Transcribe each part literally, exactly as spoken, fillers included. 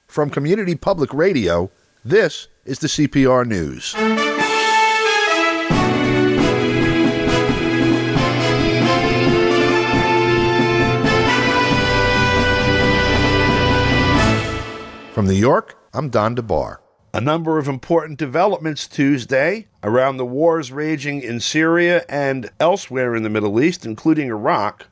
From Community Public Radio, this is the C P R News. From New York, I'm Don DeBar. A number of important developments Tuesday around the wars raging in Syria and elsewhere in the Middle East, including Iraq.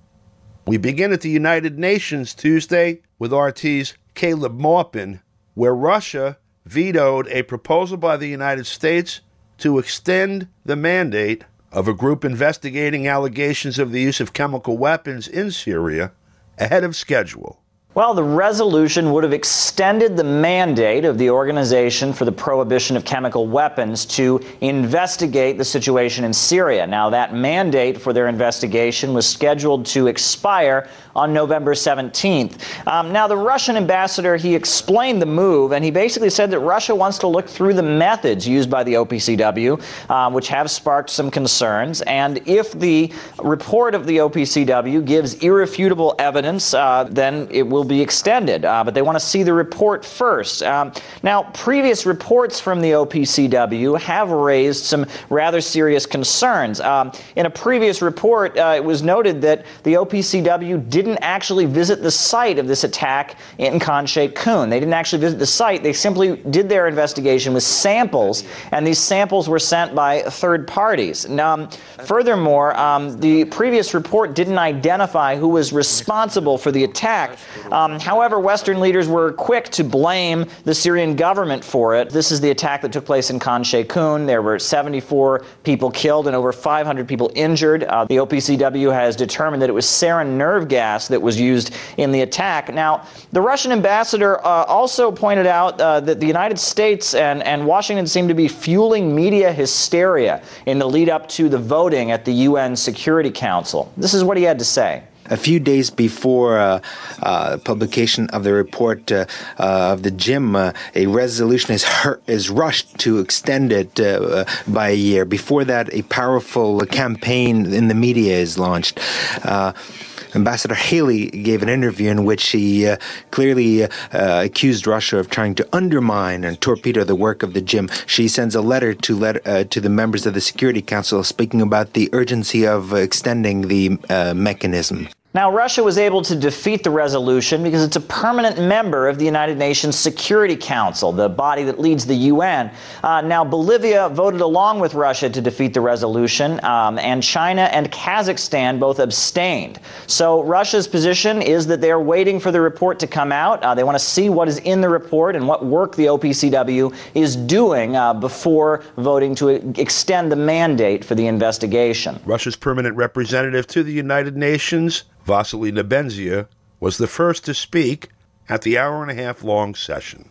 We begin at the United Nations Tuesday with R T's Caleb Maupin, where Russia vetoed a proposal by the United States to extend the mandate of a group investigating allegations of the use of chemical weapons in Syria ahead of schedule. Well, the resolution would have extended the mandate of the Organization for the Prohibition of Chemical Weapons to investigate the situation in Syria. Now, that mandate for their investigation was scheduled to expire on November seventeenth. Um, now, the Russian ambassador, he explained the move, and he basically said that Russia wants to look through the methods used by the O P C W, uh, which have sparked some concerns. And if the report of the O P C W gives irrefutable evidence, uh, then it will be extended, uh, but they want to see the report first. Um, now, previous reports from the O P C W have raised some rather serious concerns. Um, in a previous report, uh, it was noted that the O P C W didn't actually visit the site of this attack in Khan Sheikhoun. They didn't actually visit the site. They simply did their investigation with samples, and these samples were sent by third parties. Now, furthermore, um, the previous report didn't identify who was responsible for the attack. Um, however, Western leaders were quick to blame the Syrian government for it. This is the attack that took place in Khan Sheikhoun. There were seventy-four people killed and over five hundred people injured. Uh, the O P C W has determined that it was sarin nerve gas that was used in the attack. Now, the Russian ambassador uh, also pointed out uh, that the United States and, and Washington seem to be fueling media hysteria in the lead up to the voting at the U N Security Council. This is what he had to say. A few days before uh, uh, publication of the report uh, uh, of the J I M, uh, a resolution is her- is rushed to extend it uh, by a year. Before that, a powerful campaign in the media is launched. Uh, Ambassador Haley gave an interview in which she uh, clearly uh, accused Russia of trying to undermine and torpedo the work of the J I M. She sends a letter to let, uh, to the members of the Security Council speaking about the urgency of uh, extending the uh, mechanism. Now, Russia was able to defeat the resolution because it's a permanent member of the United Nations Security Council, the body that leads the U N. Uh, now, Bolivia voted along with Russia to defeat the resolution, um, and China and Kazakhstan both abstained. So Russia's position is that they're waiting for the report to come out. Uh, they want to see what is in the report and what work the O P C W is doing uh, before voting to extend the mandate for the investigation. Russia's permanent representative to the United Nations, Vasily Nebenzia, was the first to speak at the hour and a half long session.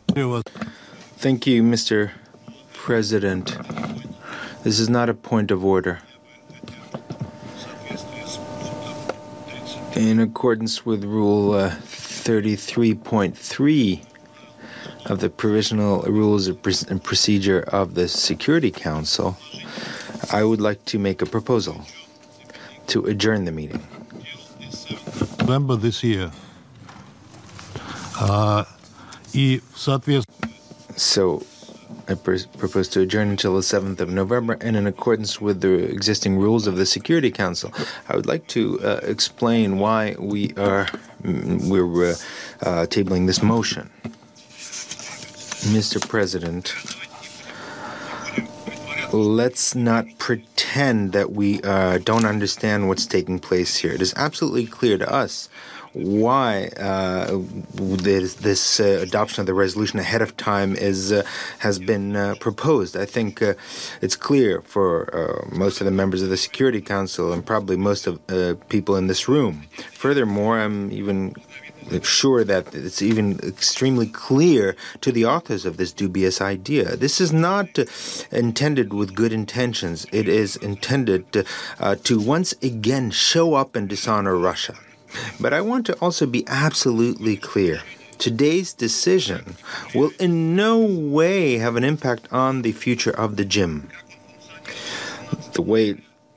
Thank you, Mister President. This is not a point of order. In accordance with Rule uh, thirty-three point three of the Provisional Rules of Pr- and Procedure of the Security Council, I would like to make a proposal to adjourn the meeting. November this year. Uh, so I pr- propose to adjourn until the seventh of November, and in accordance with the existing rules of the Security Council, I would like to uh, explain why we are we're uh, uh, tabling this motion. Mister President, let's not pretend that we uh, don't understand what's taking place here. It is absolutely clear to us why uh, this, this uh, adoption of the resolution ahead of time is uh, has been uh, proposed. I think uh, it's clear for uh, most of the members of the Security Council and probably most of uh, people in this room. Furthermore, I'm even sure that it's even extremely clear to the authors of this dubious idea. This is not uh, intended with good intentions. It is intended to, uh, to once again show up and dishonor Russia. But I want to also be absolutely clear. Today's decision will in no way have an impact on the future of the J I M. The way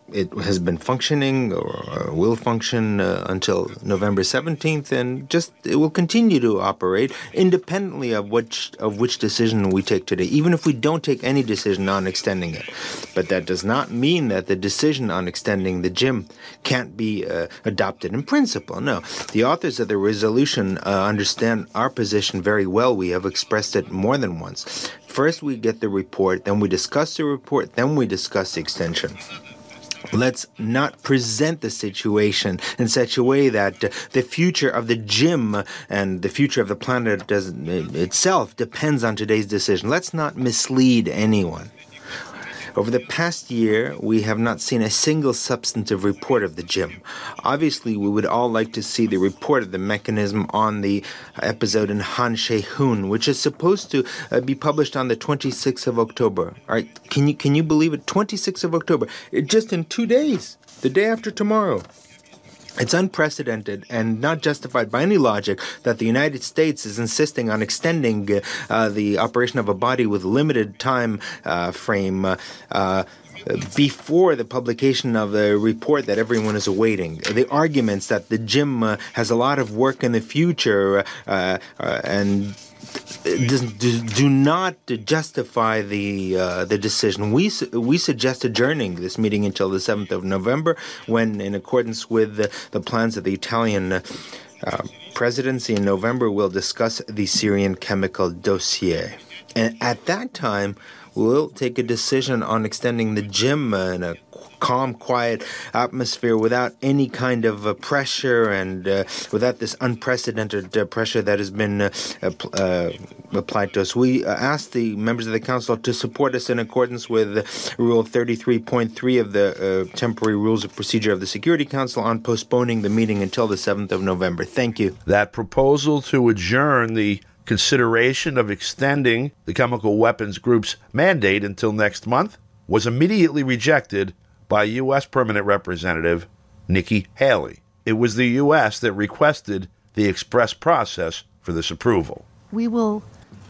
it has been functioning or will function uh, until November seventeenth, and just it will continue to operate independently of which of which decision we take today, even if we don't take any decision on extending it. But that does not mean that the decision on extending the gym can't be uh, adopted in principle. No, the authors of the resolution uh, understand our position very well. We have expressed it more than once. First, we get the report, then we discuss the report, then we discuss the extension. Let's not present the situation in such a way that uh, the future of the gym and the future of the planet does, itself depends on today's decision. Let's not mislead anyone. Over the past year, we have not seen a single substantive report of the gym. Obviously, we would all like to see the report of the mechanism on the episode in Han She-hun, which is supposed to uh, be published on the twenty-sixth of October. All right, can you can you believe it? twenty-sixth of October, it, just in two days, the day after tomorrow. It's unprecedented and not justified by any logic that the United States is insisting on extending uh, the operation of a body with limited time uh, frame uh, uh, before the publication of the report that everyone is awaiting. The arguments that the gym uh, has a lot of work in the future uh, uh, and Do, do not justify the uh, the decision. We we suggest adjourning this meeting until the seventh of November, when, in accordance with the, the plans of the Italian uh, presidency in November, we'll discuss the Syrian chemical dossier. And at that time, we'll take a decision on extending the gym uh, in a calm, quiet atmosphere without any kind of uh, pressure and uh, without this unprecedented uh, pressure that has been uh, uh, applied to us. We uh, ask the members of the Council to support us in accordance with Rule thirty-three point three of the uh, temporary rules of procedure of the Security Council on postponing the meeting until the seventh of November. Thank you. That proposal to adjourn the consideration of extending the Chemical Weapons Group's mandate until next month was immediately rejected by U S Permanent Representative Nikki Haley. It was the U S that requested the express process for this approval. We will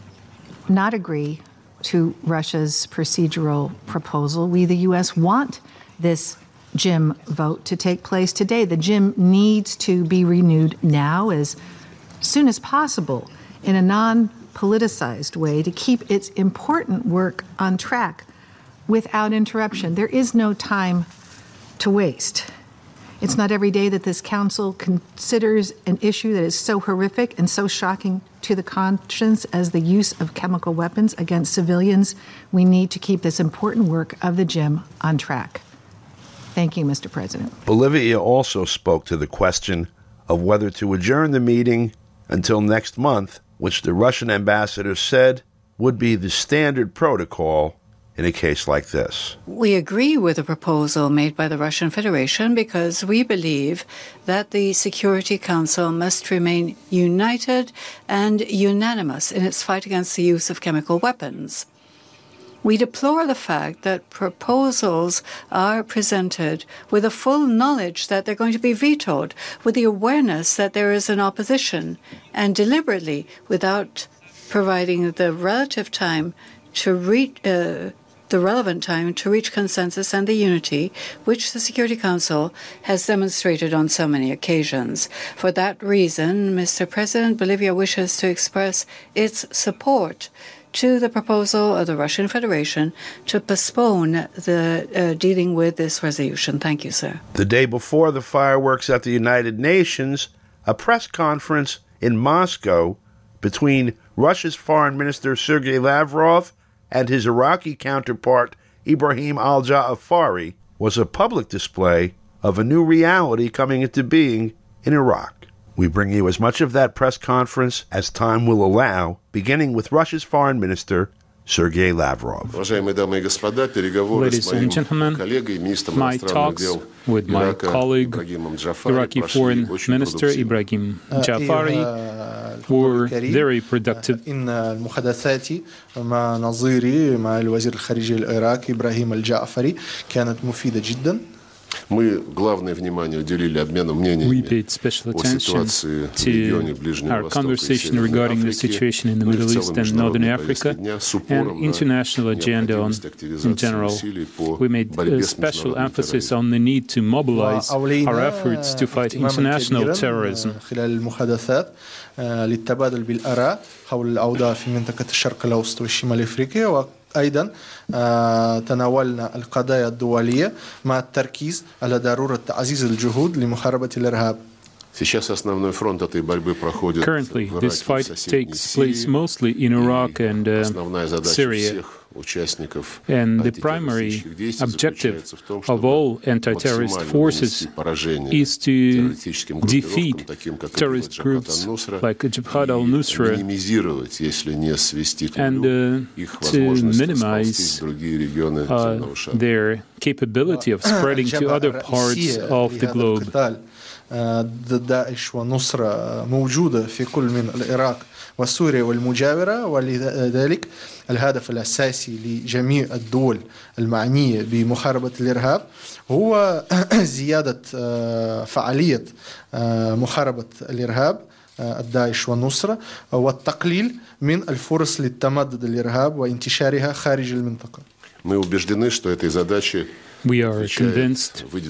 not agree to Russia's procedural proposal. We, the U S, want this gym vote to take place today. The gym needs to be renewed now, as soon as possible, in a non-politicized way, to keep its important work on track without interruption. There is no time to waste. It's not every day that this council considers an issue that is so horrific and so shocking to the conscience as the use of chemical weapons against civilians. We need to keep this important work of the gym on track. Thank you, Mister President. Bolivia also spoke to the question of whether to adjourn the meeting until next month, which the Russian ambassador said would be the standard protocol in a case like this. We agree with the proposal made by the Russian Federation because we believe that the Security Council must remain united and unanimous in its fight against the use of chemical weapons. We deplore the fact that proposals are presented with a full knowledge that they're going to be vetoed, with the awareness that there is an opposition, and deliberately, without providing the relative time to reach uh, the relevant time to reach consensus and the unity which the Security Council has demonstrated on so many occasions. For that reason, Mister President, Bolivia wishes to express its support to the proposal of the Russian Federation to postpone the uh, dealing with this resolution. Thank you, sir. The day before the fireworks at the United Nations, a press conference in Moscow between Russia's Foreign Minister Sergei Lavrov and his Iraqi counterpart Ibrahim al-Ja'afari was a public display of a new reality coming into being in Iraq. We bring you as much of that press conference as time will allow, beginning with Russia's Foreign Minister Sergei Lavrov. Ladies and gentlemen, my talks with my colleague, Iraqi Foreign Minister Ibrahim Ja'afari, were very productive. إن المحادثات مع نظيري مع الوزير الخارجية العراقي إبراهيم الجعفري كانت مفيدة جدا. Мы главное внимание уделили обмену мнениями о ситуации в регионе Ближнего Востока и Северной Африки, ну и в целом международной повестке дня с упором на необходимость активизации усилий по борьбе с международным терроризмом. للتبادل بالآراء حول الأوضاع في منطقة الشرق الأوسط والشمال أفريقيا، وأيضا تناولنا القضايا الدولية مع التركيز على ضرورة تعزيز الجهود لمحاربة الإرهاب. Currently, this fight takes place mostly in Iraq and uh, Syria. And the primary objective of all anti-terrorist forces is to defeat terrorist groups like Jabhat al-Nusra and uh, to minimize uh, their capability of spreading to other parts of the globe. داعش والنصرة موجودة في كل من العراق وسوريا والمجاورة، ولذلك الهدف الأساسي لجميع الدول المعنية بمحاربة الإرهاب هو زيادة فعالية محاربة الإرهاب الداعش والنصرة والتقليل من الفرص للتمدد الإرهاب وانتشارها خارج المنطقة. Мы убеждены, что этой задаче We are convinced that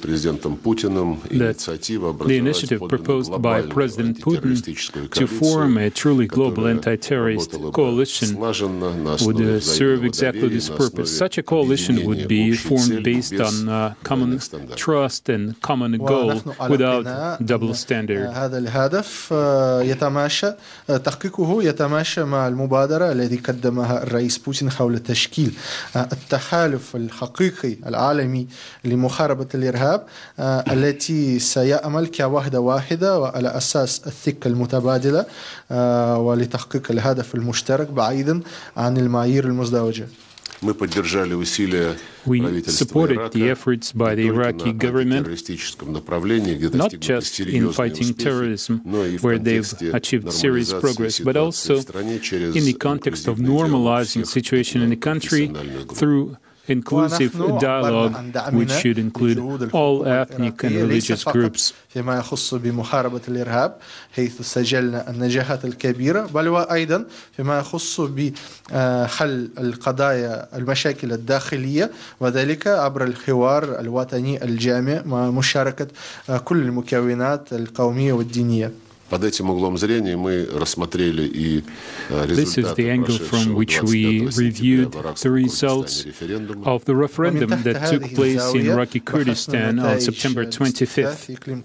the initiative proposed by President Putin to form a truly global anti-terrorist coalition would serve exactly this purpose. Such a coalition would be formed based on uh, common trust and common goal without double standard. هذا الهدف يتماشى تحقيقه يتماشى مع المبادرة التي قدمها الرئيس بوتين حول تشكيل التحالف الحقيقي العالمي لمحاربة الإرهاب التي سيعمل كوحدة واحدة وعلى أساس الثقة المتبادلة ولتحقيق الهدف المشترك بعيدا عن المعايير المزدوجة. Мы поддержали усилия We supported the efforts by the Iraqi government not just in fighting terrorism, where they've achieved serious progress, but also in the context of normalizing the situation in the country through inclusive dialogue, which should include all ethnic and religious groups. فيما يخص بمحاربة الإرهاب حيث سجلنا النجاحات الكبيرة، بل وأيضا فيما يخص بحل القضايا المشاكل الداخلية، وذلك عبر الحوار الوطني الجامع مع مشاركة كل المكونات القومية والدينية. Под этим углом зрения мы рассмотрели и результаты of the referendum that took place in Iraqi Kurdistan on September twenty-fifth.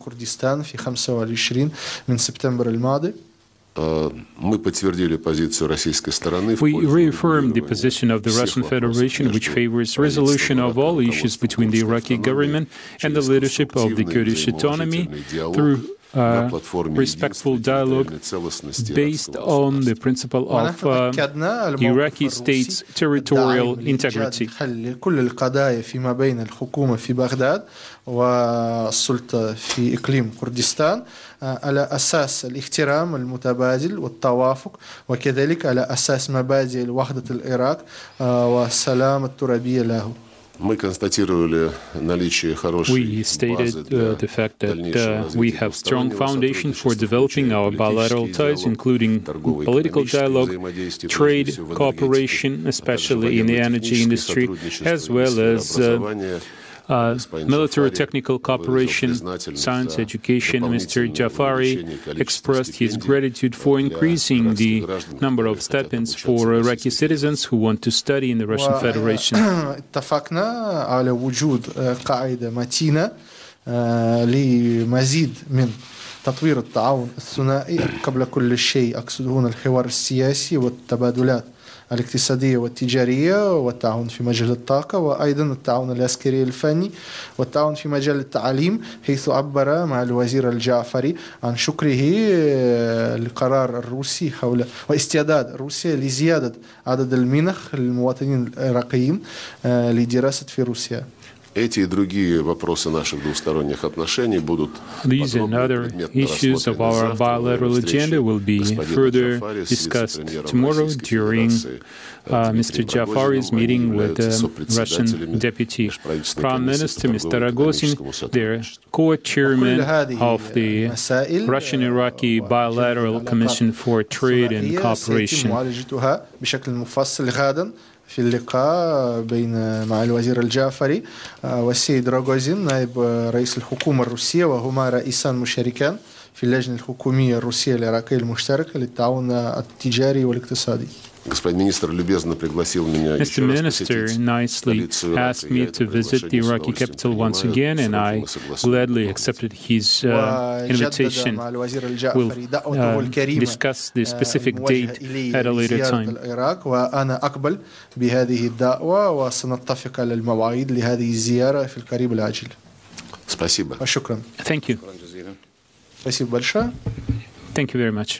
Мы подтвердили позицию российской стороны. We reaffirmed the position of the Russian Federation, which favors resolution of all issues between the Iraqi government and the leadership of the Kurdish autonomy through Uh, respectful dialogue based on the principle of uh, Iraqi state's territorial integrity. كل القضايا فيما بين الحكومة في بغداد والسلطة في إقليم كردستان على أساس الاحترام المتبادل والتوافق، وكذلك على أساس مبادئ وحدة العراق والسلام الترابي له. We stated uh, the fact that uh, we have strong foundation for developing our bilateral ties, including political dialogue, trade cooperation, especially in the energy industry, as well as uh, Uh, military technical cooperation, science education. Mister Jafari expressed his gratitude for increasing the number of stipends for Iraqi citizens who want to study in the Russian Federation. اتفقنا على وجود قاعدة متينة لمزيد من تطوير التعاون الثنائي. قبل كل شيء أقصد هنا الحوار السياسي والتبادلات الاقتصادية والتجارية والتعاون في مجال الطاقة، وأيضا التعاون العسكري الفني والتعاون في مجال التعليم، حيث عبر مع الوزير الجعفري عن شكره لقرار الروسي حول واستعداد روسيا لزيادة عدد المنح للمواطنين العراقيين لدراسة في روسيا. Эти и другие вопросы наших двусторонних отношений будут These and other issues of our bilateral agenda will be further discussed tomorrow during uh, Mister Jafari's meeting with the Russian Deputy Prime Minister, Mister Rogozin, their co-chairman of the Russian-Iraqi Bilateral Commission for Trade and Cooperation. في اللقاء بين مع الوزير الجعفري والسيد راغوزين نائب رئيس الحكومة الروسية، وهما رئيسان مشاركان في اللجنة الحكومية الروسية العراقية المشتركة للتعاون التجاري والاقتصادي. Господин министр любезно пригласил меня Mister Minister nicely asked me to visit the Iraqi capital once again, and I gladly accepted his uh, invitation. We'll uh, discuss the specific date at a later time. وأنا أقبل بهذه الدعوة وسنتفق على المواعيد لهذه الزيارة في القريب العاجل. Спасибо. شكرا. Thank you. спасибо большое. Thank you very much.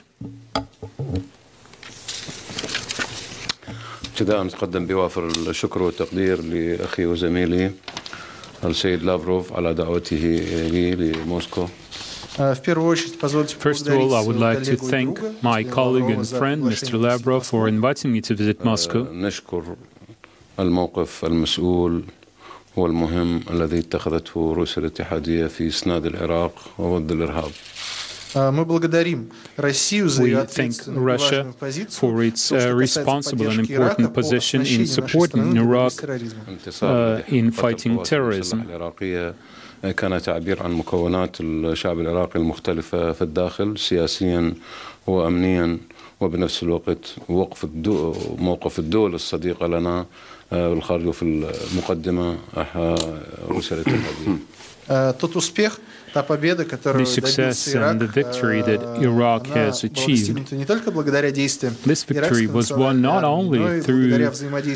ابتداء نتقدم بوافر الشكر والتقدير لأخي وزميلي السيد لافروف على دعوته لي لموسكو. First of all, I would like to thank my colleague and friend, Mister Lavrov, for inviting me to visit Moscow. نشكر الموقف المسؤول والمهم الذي اتخذته روسيا الاتحادية في إسناد العراق وضد الإرهاب. Мы благодарим Россию за ее ответственную и важную позицию for its uh, responsible and important position in supporting Iraq uh, in fighting terrorism. كان تعبير عن مكونات الشعب العراقي المختلفة في الداخل سياسيا وأمنيا وبنفس الوقت وقف الدو موقف الدول الصديقة لنا بالخارج وفي المقدمة روسيا الاتحادية. Тот успех, та победа, которую добился Ирак, the victory that Iraq has achieved. Не только благодаря действиям This victory was won not only through uh,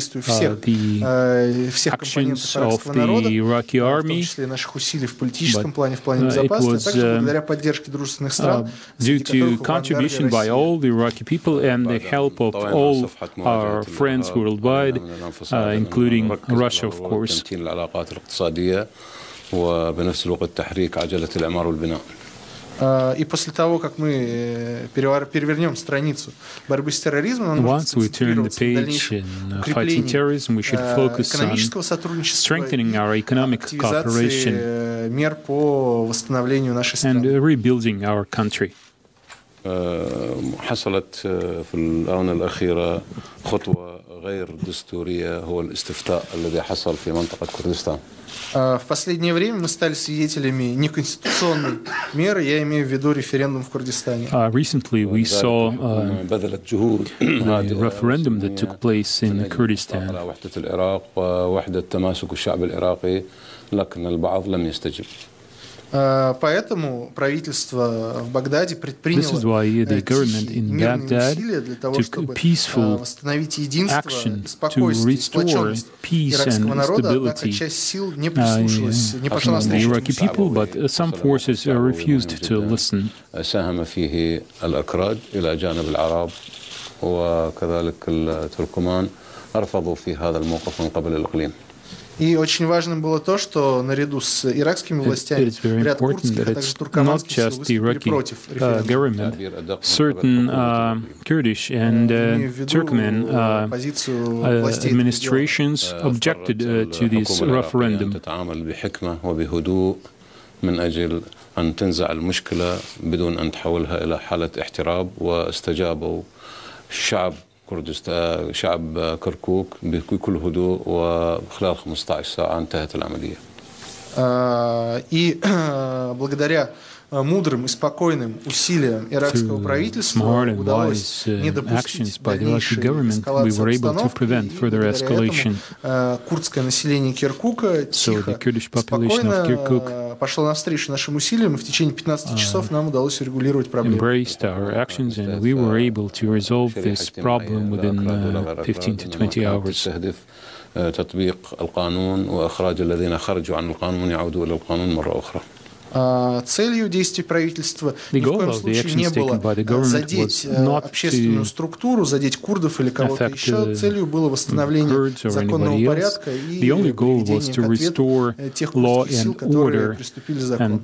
the actions of the Iraqi army, but uh, it was uh, due to contribution by all the Iraqi people and the help of all our friends worldwide, uh, including Russia, of course. وبنفس الوقت تحريك عجلة الإعمار والبناء. И после того, как мы перевернем страницу борьбы с терроризмом, once we turn the page in fighting terrorism, we should focus on strengthening our economic cooperation мер по восстановлению нашей страны and rebuilding our country. حصلت في الآونة الأخيرة خطوة غير دستورية هو الاستفتاء الذي حصل في منطقة كردستان. В последнее время мы стали свидетелями неконституционной меры, я имею в виду референдум в Курдистане. Uh, recently we saw uh, a referendum that took place in Kurdistan. على وحدة العراق ووحدة تماسك الشعب العراقي لكن البعض لم يستجب. Поэтому правительство в Багдаде предприняло мирные усилия для того, чтобы восстановить единство, спокойствие и сплоченность иракского народа, однако часть сил не прислушалась, не пошла навстречу. ساهم فيه الأكراد إلى جانب العرب وكذلك التركمان رفضوا في هذا الموقف من قبل الإقليم. И очень важным было то, что наряду с иракскими властями ряд курдских, а также туркоманских сил выступили против референдума. Certain uh, Kurdish and uh, Turkmen uh, uh, administrations objected uh, to this referendum. تتعامل بحكمة وبهدوء من أجل أن تنزع المشكلة بدون أن تحولها إلى حالة احتراب واستجابوا الشعب كردستان شعب كركوك بكل هدوء وخلال خمسة عشر ساعة انتهت العملية. И благодаря мудрым и спокойным усилиям иракского правительства удалось не допустить дальнейшей эскалации обстановки. Поэтому курдское население Киркука тихо, спокойно пошло навстречу нашим усилиям, и в течение пятнадцати часов нам удалось урегулировать проблему. تطبيق القانون وإخراج الذين خرجوا عن القانون يعودوا إلى القانون مرة أخرى. Целью действий правительства ни в коем случае не было задеть общественную структуру, задеть курдов или кого-то еще. Целью было восстановление законного порядка и приведение к ответу тех курдских сил, которые приступили закон.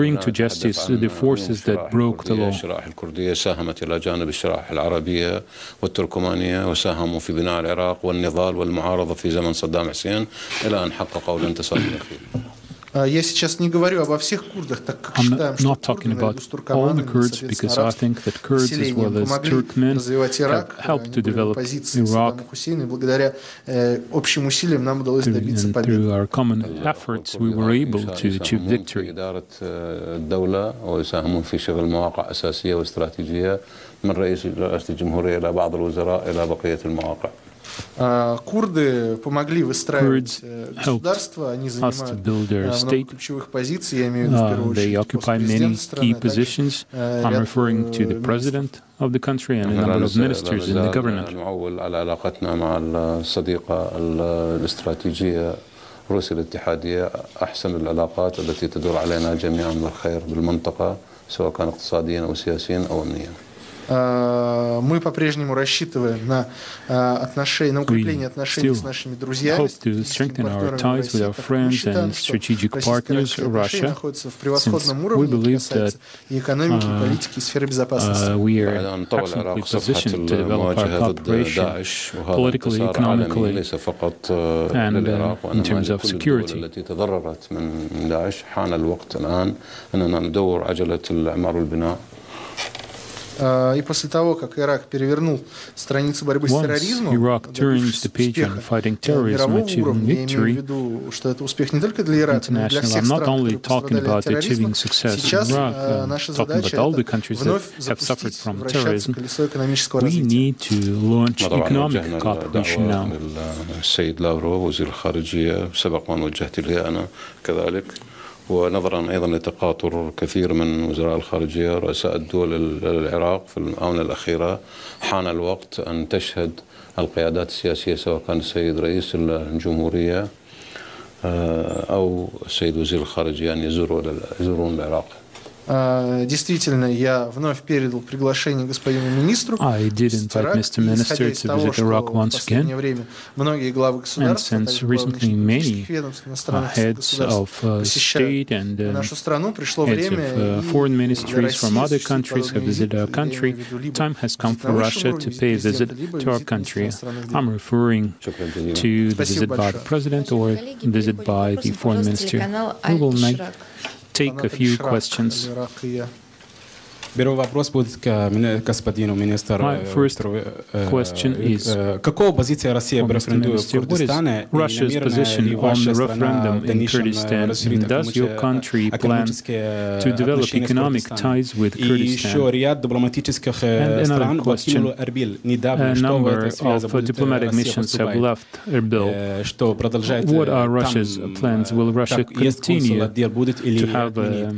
الشرائح الكردية ساهمت إلى جانب الشرائح العربية والتركمانية وساهموا في بناء العراق والنضال والمعارضة في زمن صدام حسين إلى أن حققوا الانتصار الأخير. Я сейчас не говорю обо всех курдах, так как считаем, что курды наряду с туркоманами, соответственно, арабским населением помогли развивать Ирак, они были в оппозиции Саддаму Хусейну, и благодаря э, общим усилиям нам удалось добиться победы. ويساهمون في شغل مواقع أساسية واستراتيجية من رئيس رئاسة الجمهورية إلى بعض الوزراء إلى بقية المواقع. Курды помогли выстраивать государство, они занимают много ключевых позиций, я имею в виду в первую очередь пост-президент страны, of the country and a number of ministers in the government. نعول على علاقتنا مع الصديقة الاستراتيجية روسيا الاتحادية أحسن العلاقات التي تدور علينا جميعا بالخير بالمنطقة سواء كان اقتصاديا أو سياسيا أو أمنيا. Мы по-прежнему рассчитываем на отношения, на укрепление отношений с нашими друзьями, стратегическими партнерами России, так как мы считаем, что российско-российские отношения находятся в превосходном уровне, что касается и экономики, и политики, и сферы безопасности. ليس فقط للعراق وإنما لكل الدول التي تضررت من داعش. حان الوقت الآن أننا ندور عجلة الإعمار والبناء. И после того, как Ирак перевернул страницу борьбы с терроризмом, добившись успеха мирового уровня, я имею в виду, что это успех не только для Ирака, но и для всех стран, которые пострадали от терроризма. Сейчас наша задача — это вновь запустить вращаться колесо экономического развития. السيد لافروف وزير الخارجية سبق وأن وجهت له أنا كذلك. ونظرا أيضا لتقاطر كثير من وزراء الخارجية رؤساء الدول العراق في الآونة الأخيرة حان الوقت أن تشهد القيادات السياسية سواء كان السيد رئيس الجمهورية أو السيد وزير الخارجية أن يزورون العراق. Действительно, я вновь передал приглашение господину министру. I did invite Mister Minister to visit Iraq once again. And since recently many heads of state and heads of foreign ministries from other countries have visited our country, time has come for Russia to pay a visit to our country. I'm referring to the visit by the President or visit by the Foreign Minister. We will make take a few questions. Первый вопрос будет к господину министру. My first question is, какова позиция России об референдуме в Курдистане? Russia's position on the referendum in Kurdistan? Does your country plan to develop economic ties with Kurdistan? And another question, a number of diplomatic missions have left Erbil. What are Russia's plans? Will Russia continue to have a,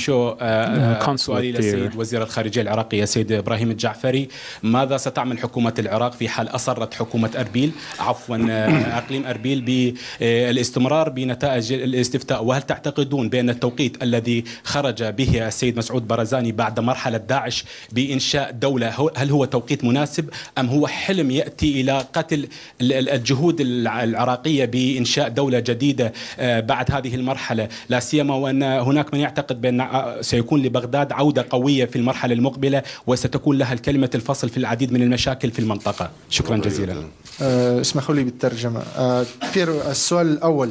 a consulate there? وزير الخارجية العراقية سيد إبراهيم الجعفري، ماذا ستعمل حكومة العراق في حال أصرت حكومة أربيل عفوا أقليم أربيل بالاستمرار بنتائج الاستفتاء؟ وهل تعتقدون بأن التوقيت الذي خرج به السيد مسعود برزاني بعد مرحلة داعش بإنشاء دولة هل هو توقيت مناسب أم هو حلم يأتي إلى قتل الجهود العراقية بإنشاء دولة جديدة بعد هذه المرحلة، لا سيما وأن هناك من يعتقد بأن سيكون لبغداد عودة قوية في المرحلة المقبلة وستكون لها الكلمة الفصل في العديد من المشاكل في المنطقة. شكرا جزيلا. اسمحوا لي بالترجمة. السؤال الأول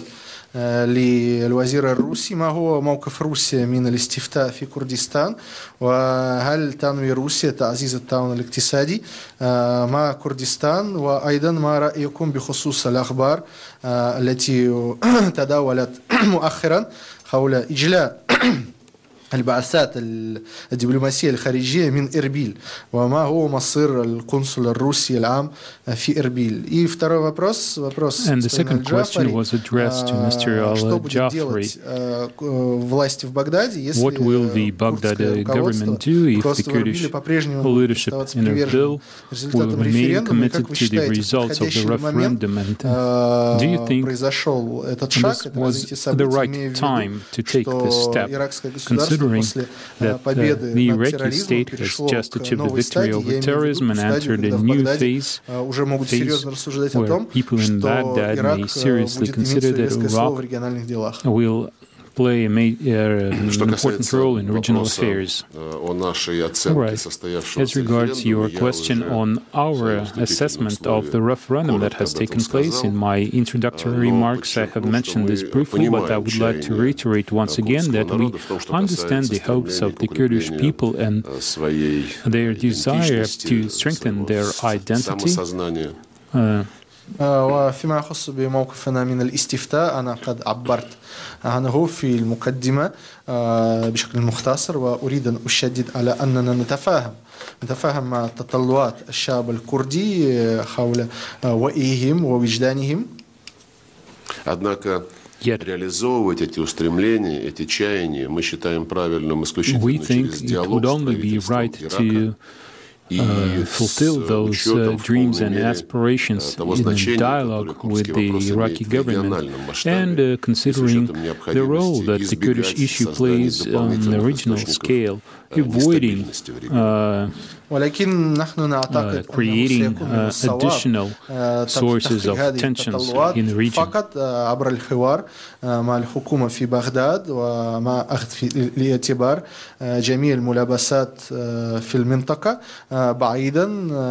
للوزير الروسي: ما هو موقف روسيا من الاستفتاء في كردستان؟ وهل تنوي روسيا تعزيز التعاون الاقتصادي مع كردستان؟ وأيضا ما رأيكم بخصوص الأخبار التي تداولت مؤخرا حول إجلاء البعثات الدبلوماسية الخارجية من إربيل وما هو مصير القنصل الروسي العام في إربيل. И второй вопрос, вопрос And the second question was addressed to Mister Al-Jafari. Власти в Багдаде, если What will the Baghdad government do if the Kurdish leadership in Erbil will remain committed to the results of the referendum? And uh, do you think this was the right time to take this step, considering that uh, the Iraqi state has just achieved the victory over terrorism and entered a new phase, phase where people in Baghdad may seriously consider that Iraq will play a major, uh, an important role in regional affairs. Right. As regards your question on our assessment of the referendum that has taken place, in my introductory remarks I have mentioned this briefly, but I would like to reiterate once again that we understand the hopes of the Kurdish people and their desire to strengthen their identity. Uh, وفيما يخص بموقفنا من الاستفتاء أنا قد عبرت عنه في المقدمة بشكل مختصر، وأريد أن أشدد على أننا نتفاهم نتفاهم مع تطلعات الشعب الكردي حول وعيهم ووجدانهم. Однако реализовывать эти устремления, эти чаяния мы считаем правильным исключительно через диалог с правительством Ирака. Uh, fulfill those uh, dreams and aspirations in dialogue with the Iraqi government, and uh, considering the role that the Kurdish issue plays on the regional scale, avoiding uh, uh, creating uh, additional sources of tensions in the region. فقط عبر الحوار مع الحكومة في بغداد ومع أخذ في الاعتبار جميع الملابسات في المنطقة بعيدا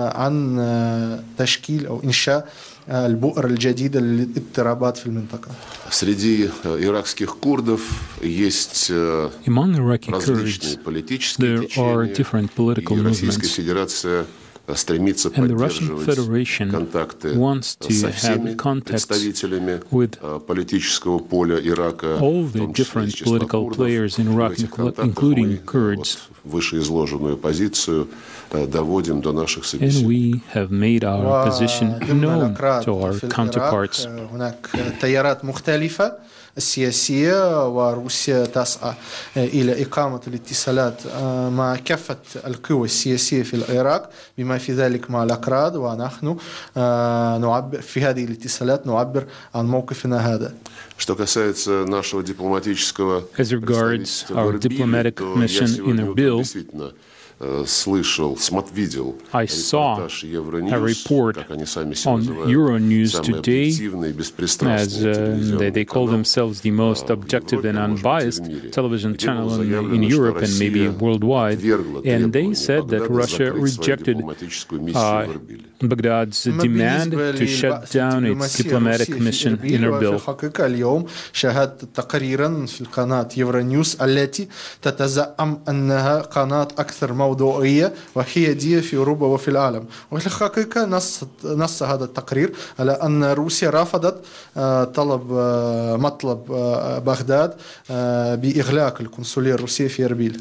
عن تشكيل أو إنشاء البؤر الجديدة للاضطرابات في المنطقة. Среди иракских курдов есть различные политические течения, и Российская Федерация стремится поддерживать контакты со всеми представителями политического поля Ирака, в том числе из числа курдов. В этих контактах мы вышеизложенную позицию доводим до наших собеседников. And we have made our position known to our counterparts. هناك تيارات مختلفة السياسية، وروسيا تسعى إلى إقامة الاتصالات مع كافة القوى السياسية في العراق بما في ذلك مع الأكراد، ونحن نعبر في هذه الاتصالات نعبر عن موقفنا هذا. Что касается нашего дипломатического представительства в Эрбиле, я сегодня утром действительно слышал, видел I saw a report on Euronews today, as uh, they, they call themselves the most objective and unbiased television channel in, in Europe and maybe worldwide, and they said that Russia rejected uh, Baghdad's demand to shut down its diplomatic mission in Erbil. اليوم شاهدت تقريرا في القناة يورونيوز التي تتزعم أنها قناة أكثر موضوعية وحيادية في أوروبا وفي العالم، وفي الحقيقة نص نص هذا التقرير على أن روسيا رفضت طلب مطلب بغداد بإغلاق القنصلية الروسية في إربيل.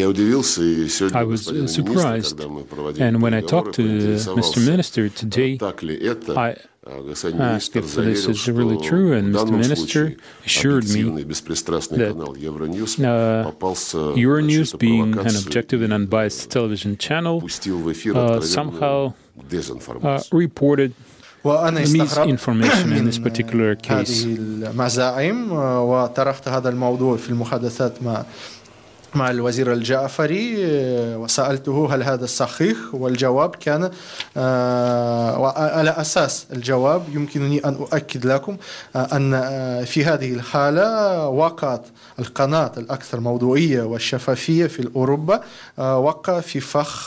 I was surprised, and when I talked to Mister Minister today, I asked if this is really true, and Mister Minister assured me that uh, Euronews, being an objective and unbiased television channel, uh, somehow uh, reported misinformation in this particular case. هذه المزاعم وطرحت هذا الموضوع في المحادثات مع مع الوزير الجعفري وسألته هل هذا صحيح، والجواب كان وعلى أساس الجواب يمكنني أن أؤكد لكم أن في هذه الحالة وقعت القناة الأكثر موضوعية والشفافية في أوروبا وقع في فخ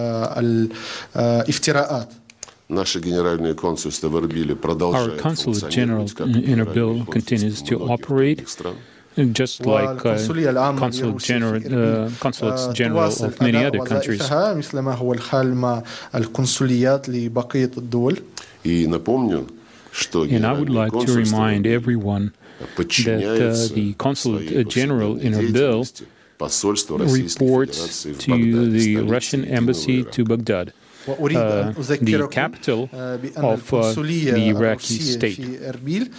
الافتراءات. Наше генеральное консульство в Эрбиле продолжает функционировать как Erbil continues to operate. Just like uh, consul general, uh, consulates general of many other countries. مثل ما هو الحال مع القنصليات لبقية الدول. И напомню, что And I would like to remind everyone that uh, the consulate general in Erbil report to the Russian embassy to Baghdad, uh, the capital of uh, the Iraqi state. في إربيل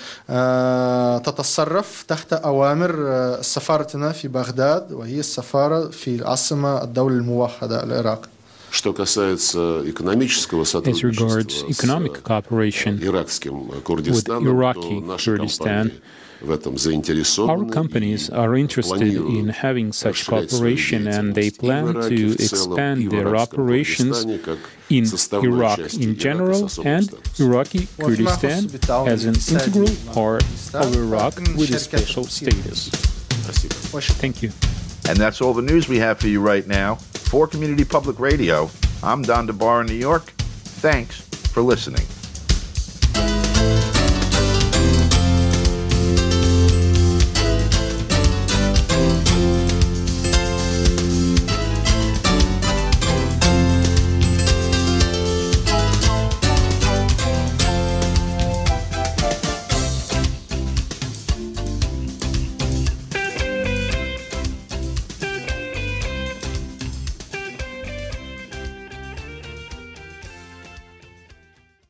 تتصرف تحت أوامر سفارتنا في بغداد، وهي السفارة في العاصمة الدولة الموحدة العراق. Что касается экономического сотрудничества с economic cooperation иракским with Курдистаном, Iraqi Kurdistan, our companies are interested in having such cooperation, and they plan to expand their operations in Iraq in general and Iraqi Kurdistan as an integral part of Iraq with a special status. Thank you. And that's all the news we have for you right now. For Community Public Radio, I'm Don DeBar in New York. Thanks for listening.